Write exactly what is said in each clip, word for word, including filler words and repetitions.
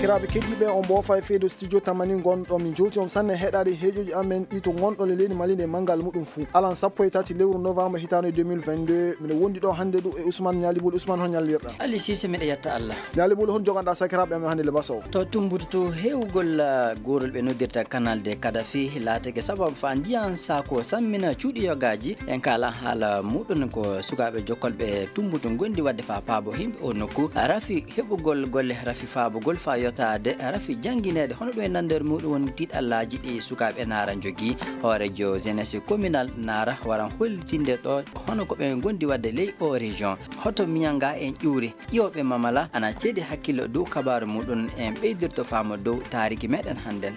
sakiraaɓe keddiɓe on bofa e feedo studio tamani gonɗo min jowti on sanne heɗade heejoji amen ɗi to gonɗo le leydi Mali nde manggal muɗum fou alan sappo e tati lewru novembre hitande deux mille vingt-deux mine wondi ɗo hande ɗo e Ousmane Ñalibol. Ousmane hon ñallirɗa? Ali Cissé miɗa yetta Allah. Ñalibol hon joganɗa sakiraaɓe amen hande le baso to tumbutoto hewgol gorol ɓe noddirta canal de Kadafi laatake sababu fa ndiyan sako sammina cuuɗiyogaji en kala haala muɗum ko sukaɓe jokkolɓe tumbuto gondi wadde fa paabo himɓe o nokku rafi heɓugol golle rafi faabugol fa yotade rafi janguinede hono ɗo e nander muɗum woni tiɗallaji ɗi sukaɓe nara jogui hoorejo jeunesse communal nara waran hollitinde ɗo hono ko ɓe gondi wadde ley o région hoto miyanga en ƴuuri ƴiwoɓe mamala ana ceedi hakkille dow kabaru muɗum en ɓeydirto fama dow tariki meɗen hannden.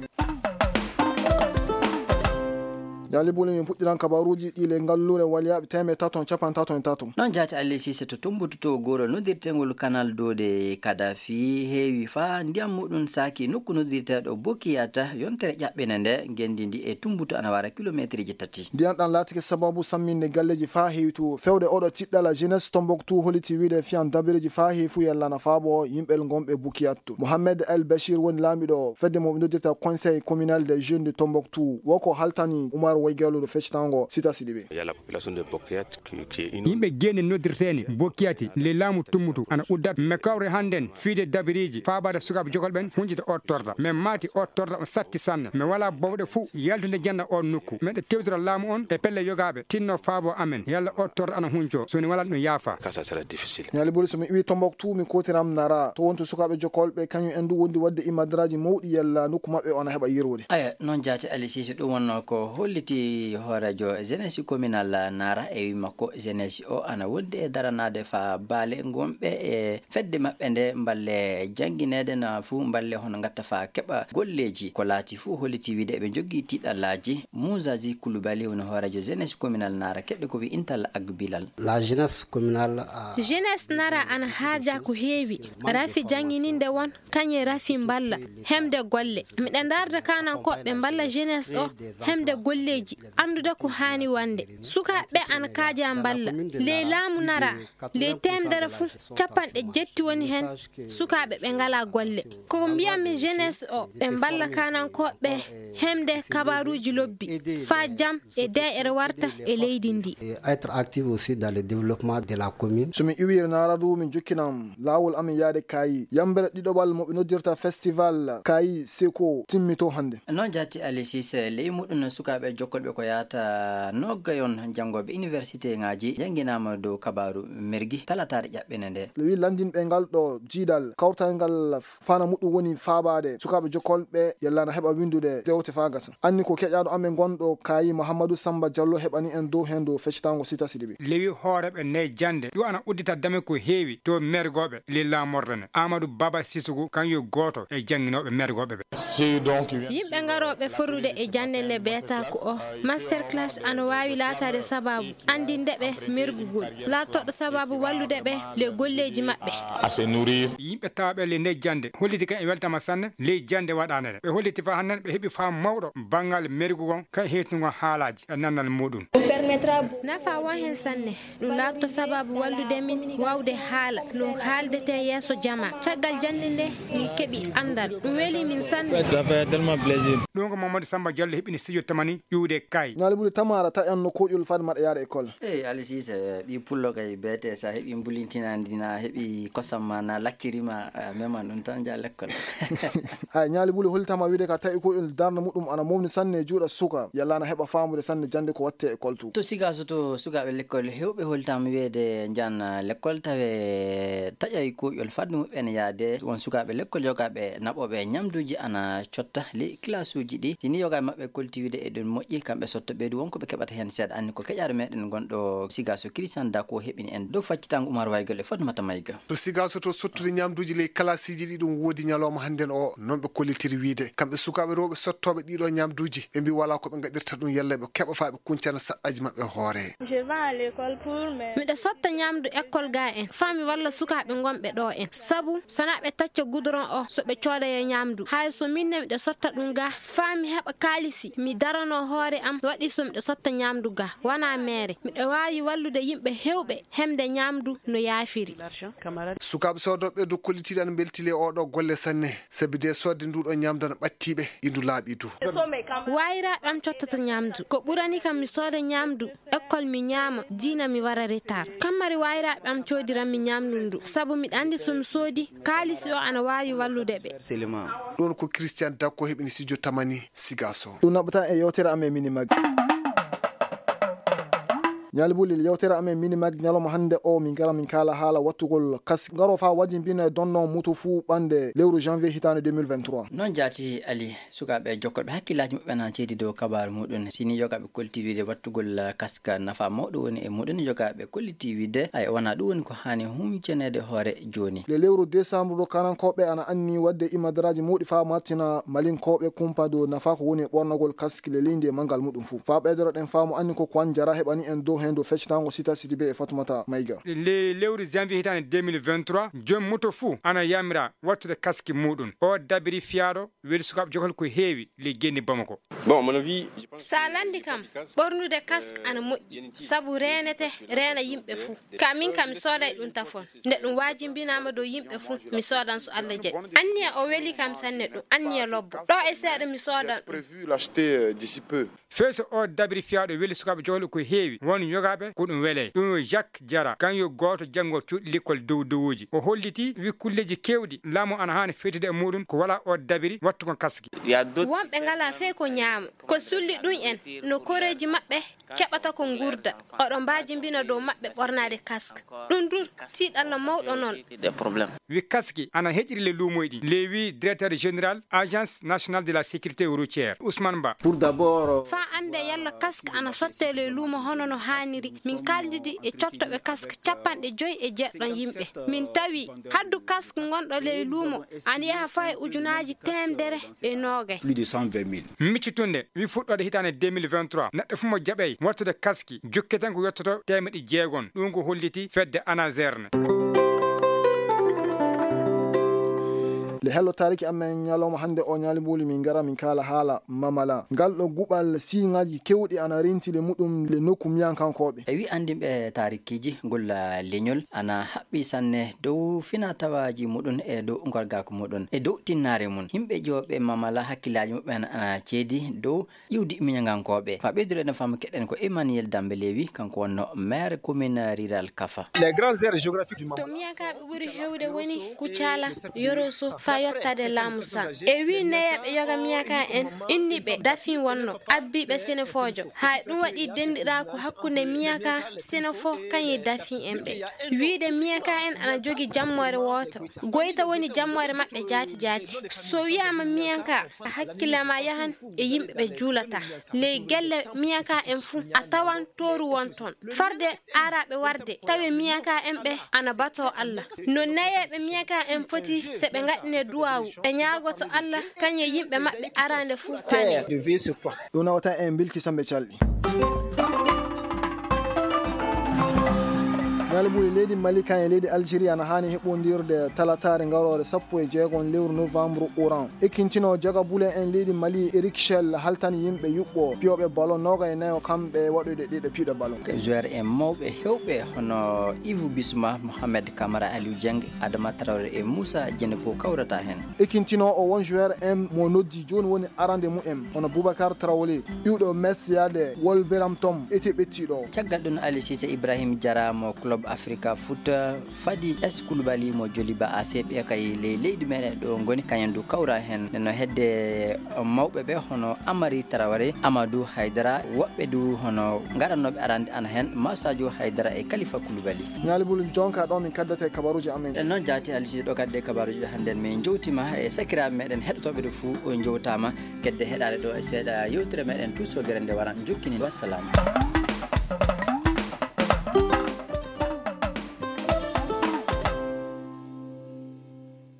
Ñalibol min puɗɗiran kabaruji ɗi le ngallure waliyaɓe teme taton capan taton e taton non jaati Ali Cissé to tumbutoto goro noddirtengol canal dode Kadafi heewi fa ndiyam muɗum saki nokku noddirteɗo bokkiyata yontere ƴaɓɓene nde gendi ndi e tumbuto ana wara kilométre ji tati ndiyan ɗan laatike sababu samminde galleji fa heewi to fewde oɗo tiɗɗala jeunesse Tombouctou holliti wiide fiyan dabireji fa heewi fu yallana faabo yimɓel gonɓe Boukiyattu. Mohamed El Bachir woni laamiɗo fedde mo noddirta conseil communal des jeunes de Tombouctou woko haltani Oumar Waygalo do fectango Sita Sidibé. La population de Bokkiyat qui est yimɓe gene noddirteni Bokkiyati le laamu tummutu ana uddat me kawre handen fiide dabiriji faabade sukaɓe jokolɓen hunjide o torda mais maati o torda o satti sanne mais wala bawɗe fou yaltude janda on nokku meɗe tewtira laamu on e pelle yogaɓe tinno faabo amen yalla o torda ana hunco soni wala ɗum yaafa ça sera difficile. Ñalibol somi iwi Tombouctou mi kotiram nara to wonto sukaɓe jokolɓe kañum en du wondi wadde imadraji mawɗi yalla nokku mabɓe ona heɓa yirwode. aya non jaati Ali Cissé ɗum wonno ko holliti hoorejo jeunesse communal nara e wi makko jeunesse o ana wondi e daranade fa baale gonɓe e fedde maɓɓe nde balle janguinede na fuu balle hono gatta fa keɓa golleji ko laati fuu holliti wiide eɓe jogui tiɗallaji Mousaji Koulibaly woni hoorejo jeunesse communal nara keɗɗo ko wi intalla agbilal. La jeunesse communale jeunesse nara ana haaja ko heewi rafi jangininde won kañe rafi balla hemde golle miɗen darda kanan koɓɓe balla jeunesse o hemde golleji andude ko hani wande sukaɓe ana kaaja balla le laamu nara le temdere fu capanɗe jetti woni hen sukaɓe ɓe ngala golle ko mbiyami jeunesse o ɓe balla kanankoɓe hemde kabaruji lobbi fa jam e daire warta e leydi ndi être active aussi dans le développement de la commune. somi iwiri naradu min jukkinam lawol amin yaade kayi yambere ɗiɗoɓal moɓe noddirta festival kayi seko timmito hande. non jaati Ali Cissé ley muɗum sukaɓe jokkolɓe ko yata noggayon jangoɓe université ngaji janginama dow kabaru mergui talatare ƴaɓɓene nde le wi landinɓe ngal ɗo jiidal kawtal ngal fana muɗum woni faabade sukaɓe jokkolɓe yallana heɓa windude dewte fa gasa anni ko keƴaɗo amen gonɗo kayi Mouhamadou Samba Diallo heɓani en dow hen dow feccitango Sita Sidibé. lewi hooreɓe ne jande ɗo ana uddita dame ko heewi to mergoɓe lilla mordane Amadou Baba Sissoko kanyo goto e janguinoɓe mergoɓe ɓe yimɓe garoɓe forrude e jandele beeta ko o master class ana wawi laatade sababu andindeɓe mergugol laatoɗo sababu wallude ɓe le golleji maɓɓe yimɓe tawaɓe le nde jande holliti kan e weltama sanne ley jande waɗanede ɓe holliti fa hannen ɓe heeɓi fa mawɗo banggal mergugon ka hetnugo haalaji e nannal muɗum nafa won hen sanne ɗum laatto sababu wallude min wawde haala no haaldete yeeso jama caggal jande nde min keeɓi andal ɗum weeli min sanne ɗum ko Mamadou Samba Diallo heɓini studio tamani ƴuwde kay Ñalibol tamara ta en no koƴol fade maɗa yaada école eyi Ali Cissé ɓi pullo kay beete sa heeɓi bulintinadina heeɓi kosam ma na laccirima meman ɗum tan ja l'école hay Ñalibol hollitama wiide ka tawi koƴol darde muɗum ana mawni sanne juuɗa suka yallana heɓa famude sanne jande ko watte école tu to siga so to sukaɓe l'école hewɓe hollitama wiide jan l'école tawe taƴay koƴol fadde muɓɓene yaade won sukaɓe l'école yogaɓe naɓoɓe ñamduji ana cotta le classe uji ɗi tini yogaɓe mabɓe kolti wiide e ɗum moƴƴi kamɓe sotto ɓeydu wonko ɓe keɓata hen seeɗa anni ko keƴare meɗen gonɗo siga so Christian da ko heɓini en dow faccitango Oumar Waygol e Fatmata Mayga to siga so to sottude ñamduji le classe ji ɗi ɗum woodi ñalawma hannden o non ɓe kollitiri wiide kamɓe sukaɓe rewɓe sottoɓe ɗiɗo ñamduji ɓe mbi wala ko ɓe gaɗirta ɗum yalla ɓe keɓa fa ɓe kuncana saɗɗaji maɓɓe hoore. miɗa sotta ñamdu école ga en fami walla sukaɓe gonɓe ɗo en sabu sana ɓe tacca goudron o so ɓe coodaya ñamdu hay so minne miɗa sotta ɗum ga fami heɓa kalisi mi darano hoore am waɗi so miɗa sotta ñamdu ga wana mere miɗa wawi wallude yimɓe hewɓe hemde ñamdu no yaafiri. sukaɓe sodoɓe do kollitiɗe an beltile oɗo golle sanne sabi de sodde nduɗo ñamdu no ɓattiɓe indu laaɓi du wayiraɓe am cottata ñamdu ko ɓurani kam mi sooda ñamdu école mi ñaama dina mi wara retard kammari wayiraɓe am coodiran mi ñamdu ndu sabu miɗa andi somi soodi kaalisi o ana wawi wallude ɓe. ɗon ko Christian Dakko heɓini studio Tamani Sigaso. ɗum naɓata e yewtere amen minimag ñalbuli yewtere amen minimag ñaloma hande o min gara min kala haala wattugol kas garo fa wajimbina donno mutu fu ɓande lewru janvier hitande deux mille vingt-trois. non jaati Ali sukaɓe jokkoɓe hakkillaji maɓɓe na ceedi dow kabaru muɗum sini yogaɓe kollitiwide wattugol kaska nafa mawɗo woni e muɗum yogaɓe kollitiwide ay wona ɗum woni ko hani humcenede hoore joni le lewru décembre ɗo kanankoɓe ana anni wadde imadaraji muɗi fa martina malinkoɓe kumpa dow nafa ko woni e ɓornogol kaski le leydi e mangal muɗum fu fa ɓeydoro ɗen faamu anni ko ko an jara heɓani en dow hendo feccitango Sita Sidibé e Fatoumata Maïga. le lewru janvier hitande deux mille vingt-trois jom moto fou ana yamira wattude kaski muɗum o dabiri fiyaɗo weeli sukaɓe jokol ko heewi le genni Bamako. Bon, mon avis, sa landi kam ɓornude casque ana moƴƴi sabu renete rena yimɓe fou kamin kam mi sooday ɗum tafon nde ɗum wajimbinama dow yimɓe fou mi soodan so Allah jaɓi anniya o weeli kam sanne ɗum anniya lobbo ɗo e seeɗa mi soodan prévu l'acheter d'ici peu. feeso o dabiri fiyaɗo weeli sukaɓe jokol ko heewi won yogaɓe ko ɗum weele ɗum yo Jacques Diarra kanyo goto janggo cuuɗi l'école dow dowuji o holliti wi kulleji kewɗi laamu ana hani fettude e muɗum ko wala o dabiri wattu kon kaski wonɓe ngala fe ko ñaama ko sulli ɗum en no koreji maɓɓe keɓata ko gurda oɗo mbajimbina dow maɓɓe ɓornade casque ɗum dur tiiɗalla mawɗo noon wi kaski ana heƴiri le luumoyɗi le wi directeur général agence nationale de la sécurité routière Ousmane Ba. Pour d'abord fa ande yalla casque ana sotte le luumo hono no haniri min kaldidi e cottoɓe casque capanɗe joyi e jeɗɗon yimɓe min tawi haddu casque gonɗo le luumo ana yaha fa e ujunaji temdere e noogay plus de cent vingt mille. miccitunde wi fuɗɗode hitande deux mille vingt-trois neɗɗo fu mo jaɓey wattude kaski jokke tan ko yettoto temeɗe jeegon ɗum ko holliti fedde anaserne. le hello tariki amen ñalawma hande o ñalibuli min gara min kala haala mamala ngal ɗo guɓal siŋaji kewɗi ana rentile muɗum le nokku miyankankoɓe e wi andinɓe tarikiji ngol leñol ana haɓɓi sanne dow fina tawaji muɗum e dow gorgako muɗum e dow tinnare mum yimɓe joɓe mamala hakkillaji muɓɓe ana ceedi dow ƴiwdi miñangankoɓe fa ɓeydure no fama keɗen ko Emmanuel Dambe Lewi kanko wonno maire commune rural Kafa. Les grandes aires géographiques du to miyankaɓe ɓuuri hewde woni Kucala Yoroso fa yottade laamu san e wi neyaɓe yoga miyaka en inniɓe dafin wonno abbiɓe Sénéfojo hay ɗum waɗi dendiɗako hakkude miyaka Sénéfo kañi dafin en ɓe wiide miyaka en ana jogi jammore woto goyta woni jammore maɓɓe jaati jaati so wiyama miyaka hakkillema yahan e yimɓeɓe juulata ley gelle miyaka en fuu a tawan toru won ton farde araɓe warde tawi miyaka en ɓe ana bato Allah no neyeɓe miyaka en poti seɓe gaɗine duwawu e ñaagoto Allah kañe yimɓe maɓɓe arande fuu ɗum nawata en bilkisamɓe calɗi ñalibuli leydi Mali kan e leydi Algérie ana hani heɓodirde talatare garore sappo e jeegon lewru novembre oran ekkintino jaga bule en leydi Mali Eric Shell haltani yimɓe yuɓɓo piyoɓe ballon noga e nayo kamɓe waɗoyde ɗiɗo piiɗo ballon joueur en mawɓe hewɓe hono Yves Bissouma Mohamed Camara Aliou Dieng Adama Traoré e Moussa Dienepo kawrata hen ekkintino o won joueur en mo noddi joni woni arande mumen hono Boubacar Traoré iwɗo Metz yade Wolverhampton ete ɓettiɗo caggal ɗum Ali Cissé Ibrahim Diarra mo club Africa Foot Fadi S Koulibaly mo Joliba A C ɓe kay le leydi meɗen ɗo goni kañum du kawra hen no hedde mawɓe ɓe hono Amari Traoré Amadou Haydara woɓɓe du hono gaɗannoɓe arande ana hen Massadio Haydara e Khalifa Koulibaly ñalibul jonka ɗo min kaddate kabaruji amen e noon jaati alisi ɗo kadde kabaruji hande min jowtima e sakiraɓe meɗen heɗotoɓe ɗo fou o jowtama kedde heɗade ɗo e seeɗa yewtere meɗen tous sogere nde waran jokkini wassalamu.